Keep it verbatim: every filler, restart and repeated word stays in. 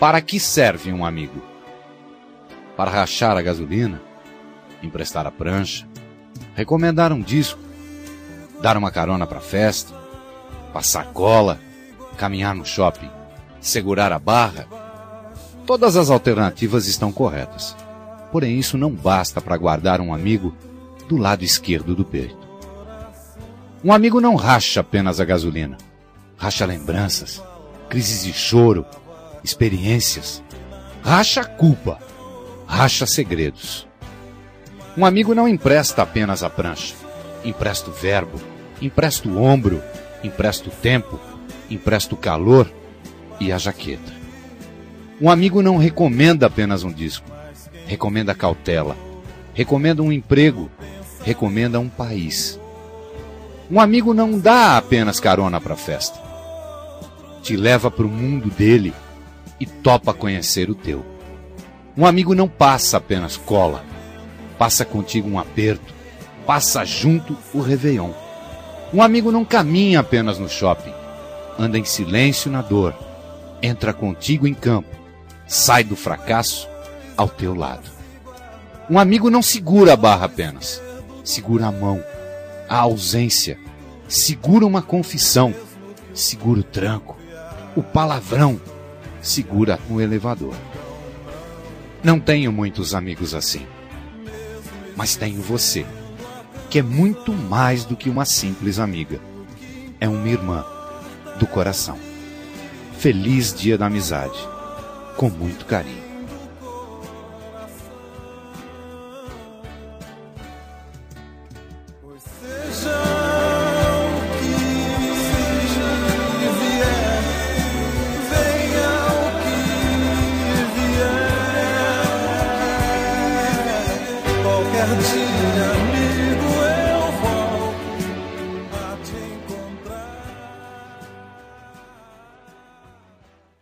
Para que serve um amigo? Para rachar a gasolina, emprestar a prancha, recomendar um disco, dar uma carona para a festa, passar cola, caminhar no shopping, segurar a barra. Todas as alternativas estão corretas. Porém, isso não basta para guardar um amigo do lado esquerdo do peito. Um amigo não racha apenas a gasolina. Racha lembranças, crises de choro, experiências. Racha a culpa. Racha segredos. Um amigo não empresta apenas a prancha. Empresta o verbo, empresta o ombro, empresta o tempo, empresta o calor e a jaqueta. Um amigo não recomenda apenas um disco. Recomenda cautela. Recomenda um emprego. Recomenda um país. Um amigo não dá apenas carona para a festa. Te leva para o mundo dele e topa conhecer o teu. Um amigo não passa apenas cola. Passa contigo um aperto. Passa junto o Réveillon. Um amigo não caminha apenas no shopping. Anda em silêncio na dor. Entra contigo em campo. Sai do fracasso ao teu lado. Um amigo não segura a barra apenas. Segura a mão, a ausência. Segura uma confissão. Segura o tranco, o palavrão. Segura o elevador. Não tenho muitos amigos assim. Mas tenho você, que é muito mais do que uma simples amiga. É uma irmã do coração. Feliz Dia da Amizade. Com muito carinho. Qualquer dia, amigo.